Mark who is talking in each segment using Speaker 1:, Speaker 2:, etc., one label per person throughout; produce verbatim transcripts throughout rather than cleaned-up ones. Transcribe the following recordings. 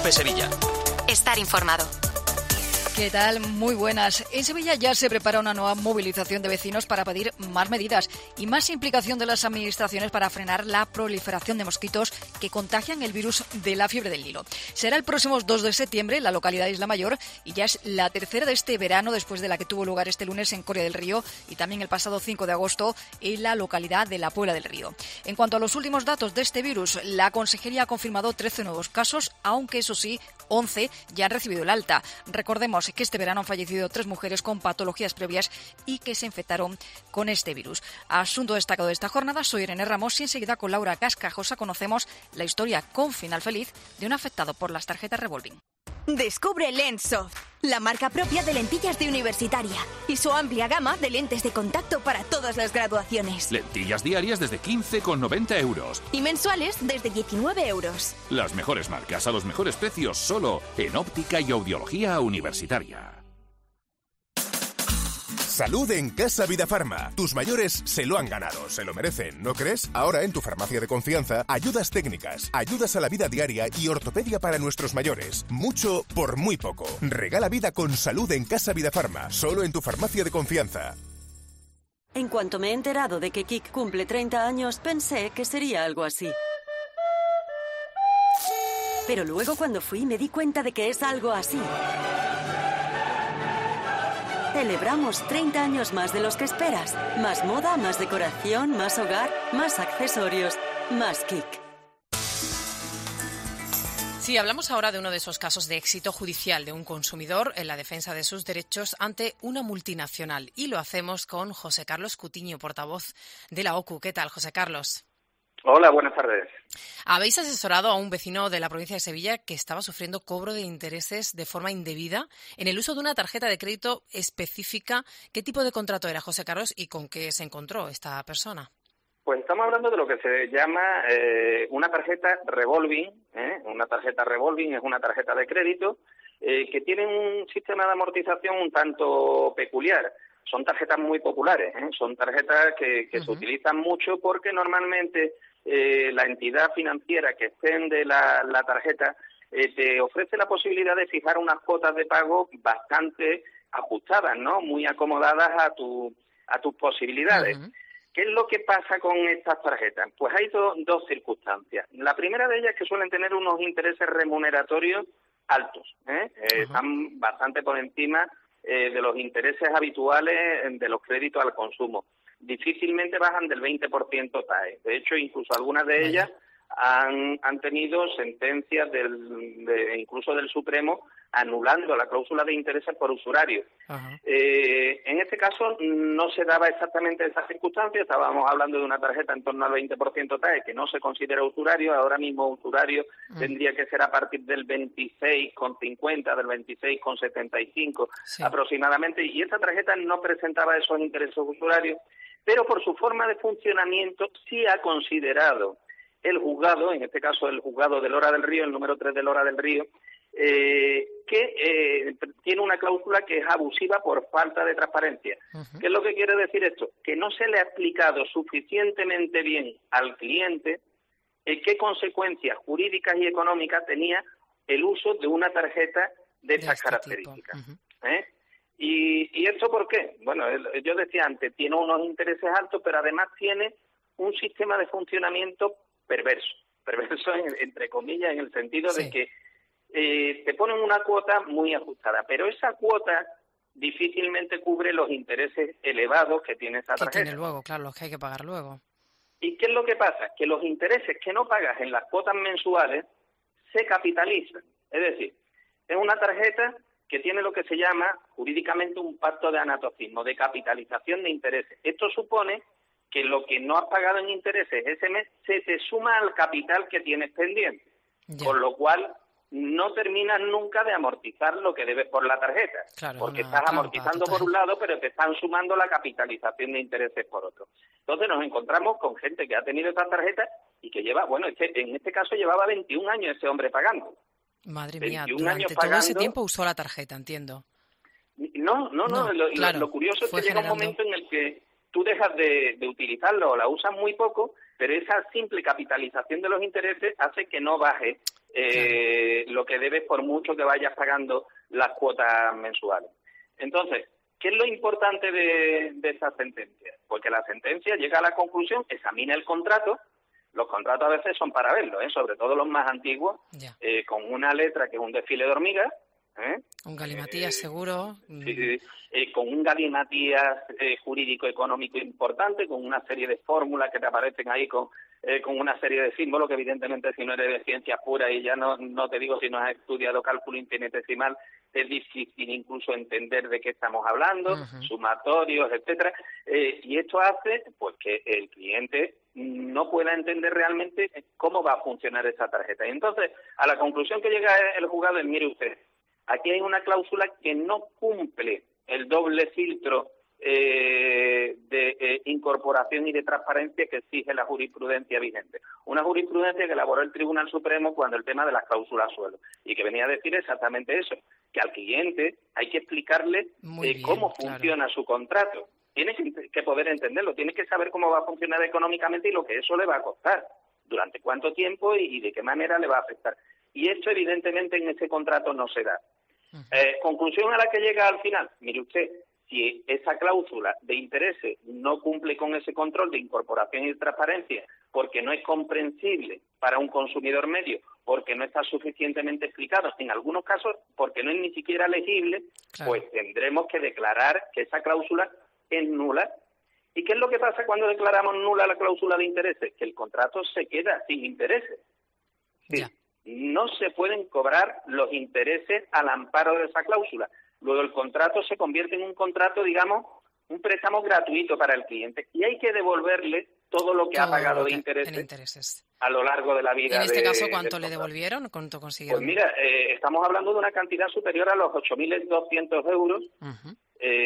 Speaker 1: COPE Sevilla.
Speaker 2: Estar informado.
Speaker 3: ¿Qué tal? Muy buenas. En Sevilla ya se prepara una nueva movilización de vecinos para pedir más medidas y más implicación de las administraciones para frenar la proliferación de mosquitos que contagian el virus de la fiebre del Nilo. Será el próximo dos de septiembre en la localidad de Isla Mayor y ya es la tercera de este verano después de la que tuvo lugar este lunes en Coria del Río y también el pasado cinco de agosto en la localidad de La Puebla del Río. En cuanto a los últimos datos de este virus, la Consejería ha confirmado trece nuevos casos, aunque eso sí, once ya han recibido el alta. Recordemos que este verano han fallecido tres mujeres con patologías previas y que se infectaron con este virus. Asunto destacado de esta jornada, soy Irene Ramos y enseguida con Laura Cascajosa conocemos la historia con final feliz de un afectado por las tarjetas revolving.
Speaker 4: Descubre Lensoft, la marca propia de lentillas de universitaria y su amplia gama de lentes de contacto para todas las graduaciones.
Speaker 5: Lentillas diarias desde quince con noventa euros.
Speaker 4: Y mensuales desde diecinueve euros.
Speaker 5: Las mejores marcas a los mejores precios solo en óptica y audiología universitaria.
Speaker 6: Salud en Casa Vidafarma. Tus mayores se lo han ganado, se lo merecen, ¿no crees? Ahora en tu farmacia de confianza, ayudas técnicas, ayudas a la vida diaria y ortopedia para nuestros mayores. Mucho por muy poco. Regala vida con salud en Casa Vidafarma, solo en tu farmacia de confianza.
Speaker 7: En cuanto me he enterado de que Kik cumple treinta años, pensé que sería algo así. Pero luego cuando fui me di cuenta de que es algo así. Celebramos treinta años más de los que esperas. Más moda, más decoración, más hogar, más accesorios, más Kik.
Speaker 8: Sí, hablamos ahora de uno de esos casos de éxito judicial de un consumidor en la defensa de sus derechos ante una multinacional. Y lo hacemos con José Carlos Cutiño, portavoz de la O C U. ¿Qué tal, José Carlos?
Speaker 9: Hola, buenas tardes.
Speaker 8: Habéis asesorado a un vecino de la provincia de Sevilla que estaba sufriendo cobro de intereses de forma indebida en el uso de una tarjeta de crédito específica. ¿Qué tipo de contrato era, José Carlos, y con qué se encontró esta persona?
Speaker 9: Pues estamos hablando de lo que se llama eh, una tarjeta revolving. ¿eh? Una tarjeta revolving es una tarjeta de crédito eh, que tiene un sistema de amortización un tanto peculiar. Son tarjetas muy populares, ¿eh? Son tarjetas que, que uh-huh. se utilizan mucho porque normalmente eh, la entidad financiera que extende la, la tarjeta eh, te ofrece la posibilidad de fijar unas cuotas de pago bastante ajustadas, ¿no? Muy acomodadas a tu a tus posibilidades. Uh-huh. ¿Qué es lo que pasa con estas tarjetas? Pues hay do, dos circunstancias. La primera de ellas es que suelen tener unos intereses remuneratorios altos, ¿eh? Uh-huh. Eh, están bastante por encima eh, de los intereses habituales de los créditos al consumo. Difícilmente bajan del veinte por ciento T A E. De hecho, incluso algunas de ellas han, han tenido sentencias del, de, incluso del Supremo anulando la cláusula de intereses por usurario. Eh, en este caso no se daba exactamente esa circunstancia, estábamos hablando de una tarjeta en torno al veinte por ciento T A E que no se considera usurario. Ahora mismo usurario uh-huh. tendría que ser a partir del veintiséis coma cincuenta, del veintiséis coma setenta y cinco sí. aproximadamente, y esta tarjeta no presentaba esos intereses usurarios, pero por su forma de funcionamiento sí ha considerado el juzgado, en este caso el juzgado de Lora del Río, el número tres de Lora del Río, eh, que eh, tiene una cláusula que es abusiva por falta de transparencia. Uh-huh. ¿Qué es lo que quiere decir esto? Que no se le ha explicado suficientemente bien al cliente eh, qué consecuencias jurídicas y económicas tenía el uso de una tarjeta de estas este características. Uh-huh. ¿Eh? ¿Y, ¿Y esto por qué? Bueno, yo decía antes, tiene unos intereses altos, pero además tiene un sistema de funcionamiento perverso, perverso en, entre comillas, en el sentido sí. de que eh, te ponen una cuota muy ajustada, pero esa cuota difícilmente cubre los intereses elevados que tiene esa tarjeta.
Speaker 8: Que tiene luego, claro, los que hay que pagar luego.
Speaker 9: ¿Y qué es lo que pasa? Que los intereses que no pagas en las cuotas mensuales se capitalizan. Es decir, es una tarjeta que tiene lo que se llama jurídicamente un pacto de anatocismo, de capitalización de intereses. Esto supone que lo que no has pagado en intereses ese mes se te suma al capital que tienes pendiente, ya. Con lo cual no terminas nunca de amortizar lo que debes por la tarjeta, claro, porque estás amortizando total. Por un lado, pero te están sumando la capitalización de intereses por otro. Entonces nos encontramos con gente que ha tenido estas tarjetas y que lleva, bueno, este, en este caso llevaba veintiún años ese hombre pagando.
Speaker 8: Madre mía, durante todo pagando, ese tiempo usó la tarjeta, entiendo.
Speaker 9: No, no, no, no lo, claro, lo curioso es que llega generando... un momento en el que tú dejas de, de utilizarlo o la usas muy poco, pero esa simple capitalización de los intereses hace que no baje eh, lo que debes por mucho que vayas pagando las cuotas mensuales. Entonces, ¿qué es lo importante de, de esa sentencia? Porque la sentencia llega a la conclusión, examina el contrato. Los contratos a veces son para verlo, ¿eh? Sobre todo los más antiguos, eh, con una letra que es un desfile de hormigas. ¿eh?
Speaker 8: Un galimatías eh, seguro.
Speaker 9: Sí, sí, eh, con un galimatías eh, jurídico-económico importante, con una serie de fórmulas que te aparecen ahí con, eh, con una serie de símbolos que evidentemente si no eres de ciencias puras y ya no, no te digo si no has estudiado cálculo infinitesimal, es difícil incluso entender de qué estamos hablando, uh-huh. sumatorios, etcétera, eh, y esto hace pues que el cliente no pueda entender realmente cómo va a funcionar esa tarjeta. Y entonces, a la conclusión que llega el juzgado es, mire usted, aquí hay una cláusula que no cumple el doble filtro eh, de eh, incorporación y de transparencia que exige la jurisprudencia vigente. Una jurisprudencia que elaboró el Tribunal Supremo cuando el tema de las cláusulas suelo, y que venía a decir exactamente eso, que al cliente hay que explicarle eh, bien, cómo funciona claro. su contrato. Tiene que poder entenderlo, tiene que saber cómo va a funcionar económicamente y lo que eso le va a costar, durante cuánto tiempo y de qué manera le va a afectar. Y esto evidentemente en ese contrato no se da. Uh-huh. Eh, conclusión a la que llega al final, mire usted, si esa cláusula de intereses no cumple con ese control de incorporación y transparencia porque no es comprensible para un consumidor medio, porque no está suficientemente explicado, en algunos casos porque no es ni siquiera legible, claro. pues tendremos que declarar que esa cláusula es nula. ¿Y qué es lo que pasa cuando declaramos nula la cláusula de intereses? Que el contrato se queda sin intereses. Sí. No se pueden cobrar los intereses al amparo de esa cláusula. Luego el contrato se convierte en un contrato, digamos, un préstamo gratuito para el cliente. Y hay que devolverle todo lo que todo ha pagado de intereses, intereses a lo largo de la vida.
Speaker 8: ¿En este
Speaker 9: de,
Speaker 8: caso cuánto le devolvieron? ¿Cuánto consiguieron?
Speaker 9: Pues mira, eh, estamos hablando de una cantidad superior a los ocho mil doscientos euros. Uh-huh.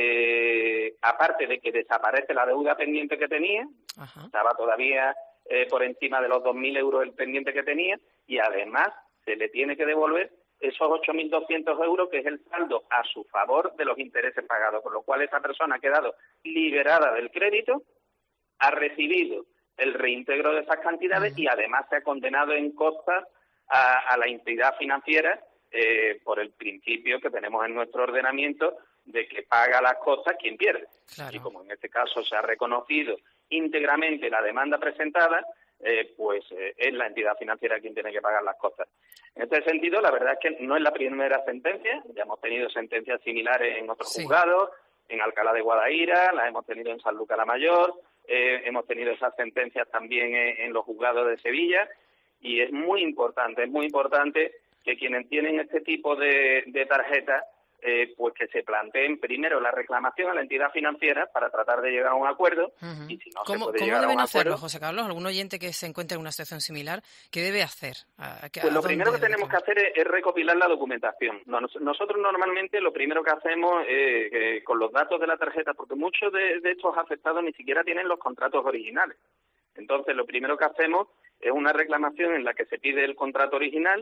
Speaker 9: Eh, aparte de que desaparece la deuda pendiente que tenía, uh-huh. estaba todavía eh, por encima de los dos mil euros el pendiente que tenía, y además se le tiene que devolver esos ocho mil doscientos euros, que es el saldo a su favor de los intereses pagados, con lo cual esa persona ha quedado liberada del crédito, ha recibido el reintegro de esas cantidades uh-huh. y además se ha condenado en costas a, a la entidad financiera eh, por el principio que tenemos en nuestro ordenamiento de que paga las costas quien pierde. Claro. Y como en este caso se ha reconocido íntegramente la demanda presentada, eh, pues eh, es la entidad financiera quien tiene que pagar las costas. En este sentido, la verdad es que no es la primera sentencia, ya hemos tenido sentencias similares en otros sí. juzgados, en Alcalá de Guadaira, las hemos tenido en Sanlúcar la Mayor, eh, hemos tenido esas sentencias también en, en los juzgados de Sevilla, y es muy importante, es muy importante que quienes tienen este tipo de, de tarjetas Eh, pues que se planteen primero la reclamación a la entidad financiera para tratar de llegar a un acuerdo uh-huh. y si no
Speaker 8: ¿Cómo,
Speaker 9: se puede
Speaker 8: ¿cómo
Speaker 9: llegar
Speaker 8: deben
Speaker 9: a un
Speaker 8: hacerlo,
Speaker 9: acuerdo,
Speaker 8: José Carlos? ¿Algún oyente que se encuentre en una situación similar, qué debe hacer? ¿A, a,
Speaker 9: pues lo primero que tenemos que hacer es, es recopilar la documentación. Nos, nosotros normalmente lo primero que hacemos eh, eh, con los datos de la tarjeta, porque muchos de, de estos afectados ni siquiera tienen los contratos originales. Entonces lo primero que hacemos es una reclamación en la que se pide el contrato original,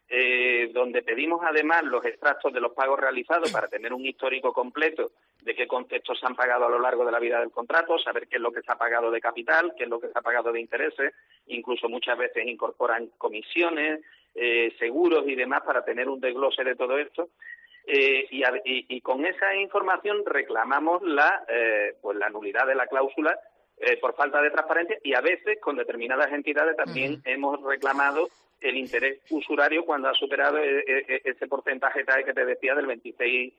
Speaker 9: Eh, donde pedimos además los extractos de los pagos realizados para tener un histórico completo de qué conceptos se han pagado a lo largo de la vida del contrato, saber qué es lo que se ha pagado de capital, qué es lo que se ha pagado de intereses, incluso muchas veces incorporan comisiones, eh, seguros y demás para tener un desglose de todo esto. Eh, y, y, y con esa información reclamamos la, eh, pues la nulidad de la cláusula eh, por falta de transparencia, y a veces con determinadas entidades también uh-huh. hemos reclamado el interés usurario cuando ha superado ese porcentaje que te decía del veintiséis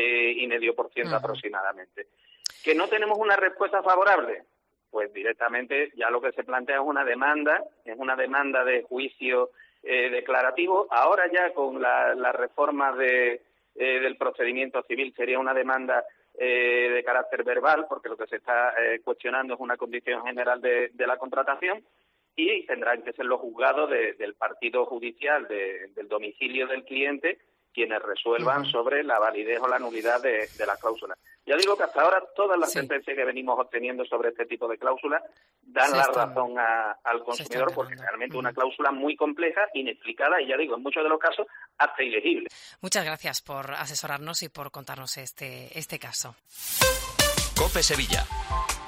Speaker 9: y medio por ciento uh-huh. aproximadamente. ¿Que no tenemos una respuesta favorable? Pues directamente ya lo que se plantea es una demanda, es una demanda de juicio eh, declarativo. Ahora ya con la, la reforma de, eh, del procedimiento civil sería una demanda eh, de carácter verbal, porque lo que se está eh, cuestionando es una condición general de, de la contratación, y tendrán que ser los juzgados de, del partido judicial de, del domicilio del cliente quienes resuelvan uh-huh. sobre la validez o la nulidad de, de las cláusulas. Ya digo que hasta ahora todas las sí. sentencias que venimos obteniendo sobre este tipo de cláusulas dan se la están, razón a, al consumidor, porque realmente es uh-huh. una cláusula muy compleja, inexplicada y, ya digo, en muchos de los casos hasta ilegible.
Speaker 8: Muchas gracias por asesorarnos y por contarnos este, este caso.
Speaker 1: COPE Sevilla.